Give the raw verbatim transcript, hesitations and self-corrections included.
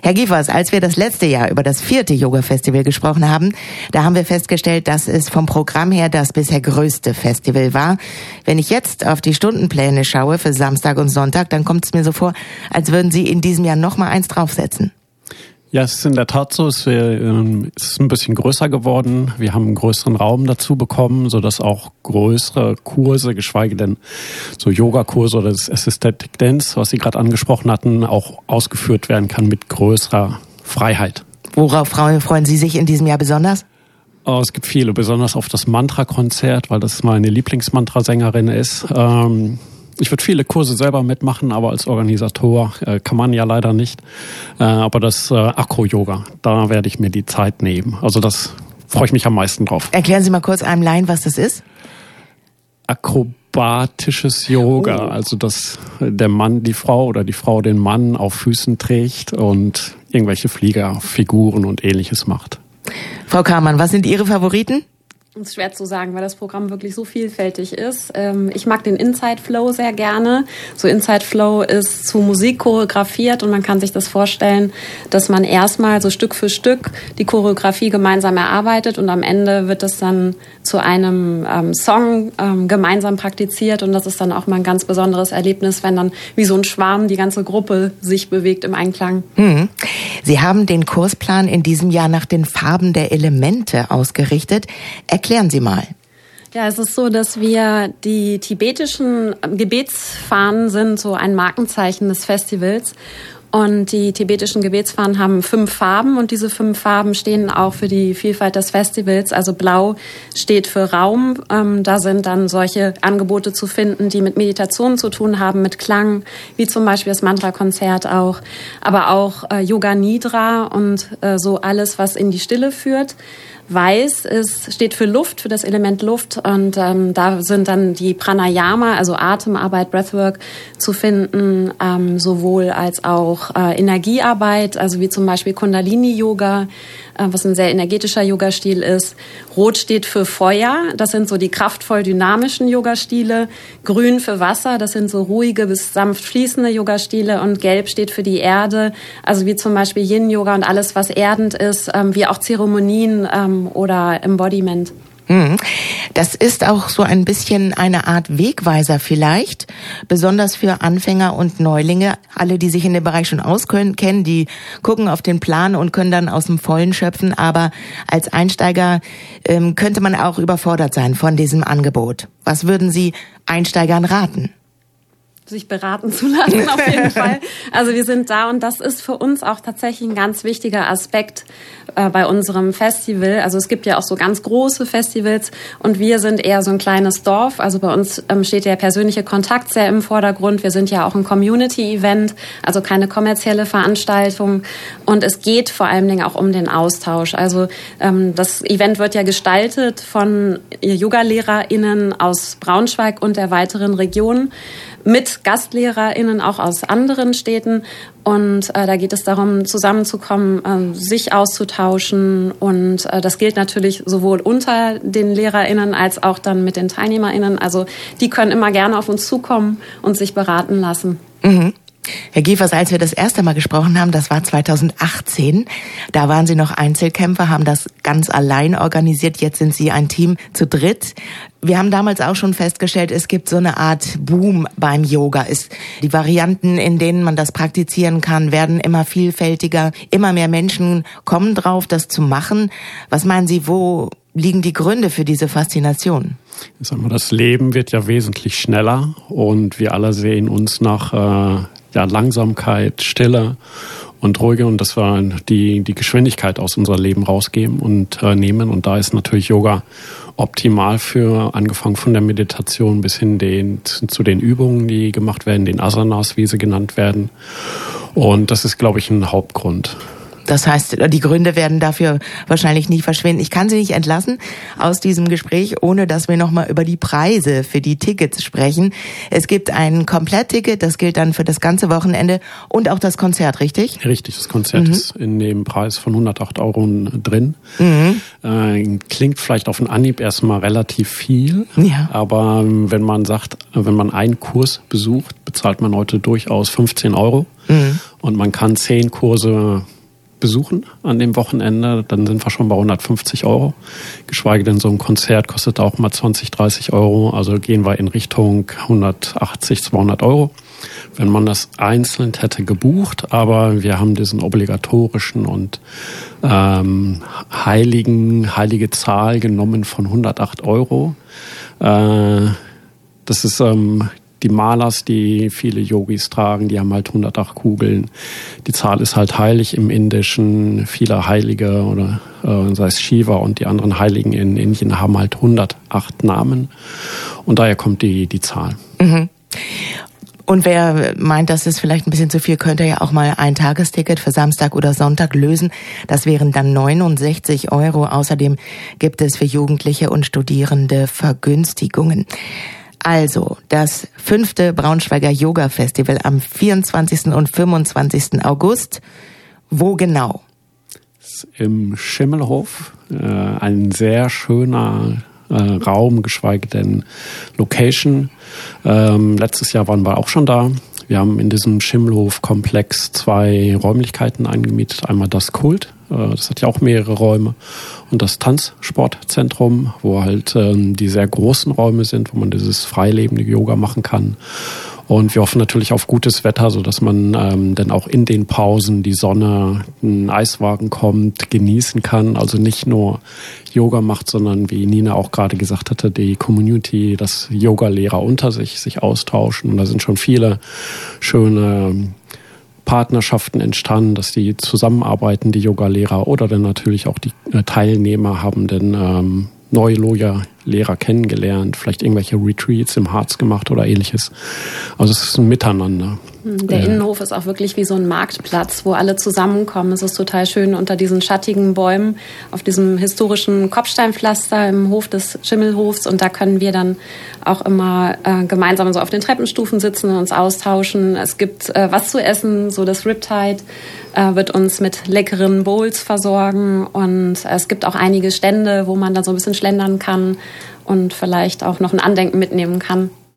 Herr Giefers, als wir das letzte Jahr über das vierte Yoga-Festival gesprochen haben, da haben wir festgestellt, dass es vom Programm her das bisher größte Festival war. Wenn ich jetzt auf die Stundenpläne schaue für Samstag und Sonntag, dann kommt es mir so vor, als würden Sie in diesem Jahr noch mal eins draufsetzen. Ja, es ist in der Tat so, es ist ein bisschen größer geworden. Wir haben einen größeren Raum dazu bekommen, sodass auch größere Kurse, geschweige denn so Yogakurse oder das Aesthetic Dance, was Sie gerade angesprochen hatten, auch ausgeführt werden kann mit größerer Freiheit. Worauf freuen Sie sich in diesem Jahr besonders? Oh, es gibt viele, besonders auf das Mantra-Konzert, weil das meine Lieblingsmantra-Sängerin ist. Ähm, Ich würde viele Kurse selber mitmachen, aber als Organisator äh, kann man ja leider nicht. Äh, aber das äh, Acro-Yoga, da werde ich mir die Zeit nehmen. Also das freue ich mich am meisten drauf. Erklären Sie mal kurz einem Laien, was das ist. Akrobatisches Yoga, oh. Also dass der Mann die Frau oder die Frau den Mann auf Füßen trägt und irgendwelche Fliegerfiguren und Ähnliches macht. Frau Kamann, was sind Ihre Favoriten? Das ist schwer zu sagen, weil das Programm wirklich so vielfältig ist. Ich mag den Inside Flow sehr gerne. So Inside Flow ist zu Musik choreografiert und man kann sich das vorstellen, dass man erstmal so Stück für Stück die Choreografie gemeinsam erarbeitet und am Ende wird es dann zu einem ähm, Song ähm, gemeinsam praktiziert und das ist dann auch mal ein ganz besonderes Erlebnis, wenn dann wie so ein Schwarm die ganze Gruppe sich bewegt im Einklang. Hm. Sie haben den Kursplan in diesem Jahr nach den Farben der Elemente ausgerichtet. Erklären Sie mal. Ja, es ist so, dass wir die tibetischen Gebetsfahnen sind so ein Markenzeichen des Festivals. Und die tibetischen Gebetsfahnen haben fünf Farben und diese fünf Farben stehen auch für die Vielfalt des Festivals. Also Blau steht für Raum. Ähm, da sind dann solche Angebote zu finden, die mit Meditation zu tun haben, mit Klang, wie zum Beispiel das Mantra-Konzert auch. Aber auch äh, Yoga Nidra und äh, so alles, was in die Stille führt. Weiß ist, steht für Luft, für das Element Luft und ähm, da sind dann die Pranayama, also Atemarbeit, Breathwork zu finden, ähm, sowohl als auch äh, Energiearbeit, also wie zum Beispiel Kundalini-Yoga, äh, was ein sehr energetischer Yogastil ist. Rot steht für Feuer, das sind so die kraftvoll dynamischen Yogastile. Grün für Wasser, das sind so ruhige bis sanft fließende Yogastile und Gelb steht für die Erde, also wie zum Beispiel Yin-Yoga und alles, was erdend ist, ähm, wie auch Zeremonien, ähm, oder Embodiment. Das ist auch so ein bisschen eine Art Wegweiser vielleicht, besonders für Anfänger und Neulinge. Alle, die sich in dem Bereich schon auskennen, die gucken auf den Plan und können dann aus dem Vollen schöpfen. Aber als Einsteiger ähm, könnte man auch überfordert sein von diesem Angebot. Was würden Sie Einsteigern raten? Sich beraten zu lassen, auf jeden Fall. Also wir sind da und das ist für uns auch tatsächlich ein ganz wichtiger Aspekt äh, bei unserem Festival. Also es gibt ja auch so ganz große Festivals und wir sind eher so ein kleines Dorf. Also bei uns ähm, steht der persönliche Kontakt sehr im Vordergrund. Wir sind ja auch ein Community-Event, also keine kommerzielle Veranstaltung. Und es geht vor allen Dingen auch um den Austausch. Also ähm, das Event wird ja gestaltet von Yoga-LehrerInnen aus Braunschweig und der weiteren Region, mit GastlehrerInnen auch aus anderen Städten. Und äh, da geht es darum, zusammenzukommen, äh, sich auszutauschen. Und äh, das gilt natürlich sowohl unter den LehrerInnen als auch dann mit den TeilnehmerInnen. Also die können immer gerne auf uns zukommen und sich beraten lassen. Mhm. Herr Giefers, als wir das erste Mal gesprochen haben, das war zweitausendachtzehn, da waren Sie noch Einzelkämpfer, haben das ganz allein organisiert, jetzt sind Sie ein Team zu dritt. Wir haben damals auch schon festgestellt, es gibt so eine Art Boom beim Yoga. Die Varianten, in denen man das praktizieren kann, werden immer vielfältiger. Immer mehr Menschen kommen drauf, das zu machen. Was meinen Sie, wo liegen die Gründe für diese Faszination? Ich sag mal, das Leben wird ja wesentlich schneller und wir alle sehen uns nach äh, ja, Langsamkeit, Stille und Ruhige und dass wir die, die Geschwindigkeit aus unserem Leben rausgeben und äh, nehmen. Und da ist natürlich Yoga optimal für, angefangen von der Meditation bis hin den, zu den Übungen, die gemacht werden, den Asanas, wie sie genannt werden. Und das ist, glaube ich, ein Hauptgrund. Das heißt, die Gründe werden dafür wahrscheinlich nicht verschwinden. Ich kann Sie nicht entlassen aus diesem Gespräch, ohne dass wir nochmal über die Preise für die Tickets sprechen. Es gibt ein Komplettticket, das gilt dann für das ganze Wochenende und auch das Konzert, richtig? Richtig, das Konzert mhm. ist in dem Preis von hundertacht Euro drin. Mhm. Äh, klingt vielleicht auf den Anhieb erstmal relativ viel, ja. aber wenn man sagt, wenn man einen Kurs besucht, bezahlt man heute durchaus fünfzehn Euro. Mhm. Und man kann zehn Kurse besuchen an dem Wochenende, dann sind wir schon bei hundertfünfzig Euro. Geschweige denn, so ein Konzert kostet auch mal zwanzig, dreißig Euro. Also gehen wir in Richtung hundertachtzig, zweihundert Euro. Wenn man das einzeln hätte gebucht, aber wir haben diesen obligatorischen und ähm, heiligen, heilige Zahl genommen von hundertacht Euro. Äh, das ist ähm, die Malas, die viele Yogis tragen, die haben halt hundertacht Kugeln. Die Zahl ist halt heilig im Indischen. Viele Heilige, oder äh, sei es Shiva und die anderen Heiligen in Indien, haben halt hundertacht Namen. Und daher kommt die, die Zahl. Mhm. Und wer meint, das ist vielleicht ein bisschen zu viel, könnte ja auch mal ein Tagesticket für Samstag oder Sonntag lösen. Das wären dann neunundsechzig Euro. Außerdem gibt es für Jugendliche und Studierende Vergünstigungen. Also, das fünfte Braunschweiger Yoga Festival am vierundzwanzigsten und fünfundzwanzigsten August. Wo genau? Im Schimmelhof. Äh, ein sehr schöner äh, Raum, geschweige denn Location. Ähm, letztes Jahr waren wir auch schon da. Wir haben in diesem Schimmelhof-Komplex zwei Räumlichkeiten eingemietet. Einmal das Kult, äh, das hat ja auch mehrere Räume, und das Tanzsportzentrum, wo halt ähm, die sehr großen Räume sind, wo man dieses freilebende Yoga machen kann. Und wir hoffen natürlich auf gutes Wetter, so dass man ähm, dann auch in den Pausen die Sonne, ein Eiswagen kommt, genießen kann. Also nicht nur Yoga macht, sondern wie Nina auch gerade gesagt hatte, die Community, dass Yoga-Lehrer unter sich sich austauschen. Und da sind schon viele schöne Partnerschaften entstanden, dass die zusammenarbeiten, die Yoga-Lehrer, oder dann natürlich auch die Teilnehmer haben dann ähm, neue Yoga-Lehrer kennengelernt, vielleicht irgendwelche Retreats im Harz gemacht oder ähnliches. Also es ist ein Miteinander. Der äh, Innenhof ist auch wirklich wie so ein Marktplatz, wo alle zusammenkommen. Es ist total schön unter diesen schattigen Bäumen auf diesem historischen Kopfsteinpflaster im Hof des Schimmelhofs. Und da können wir dann auch immer äh, gemeinsam so auf den Treppenstufen sitzen und uns austauschen. Es gibt äh, was zu essen, so das Riptide äh, wird uns mit leckeren Bowls versorgen. Und äh, es gibt auch einige Stände, wo man dann so ein bisschen schlendern kann und vielleicht auch noch ein Andenken mitnehmen kann.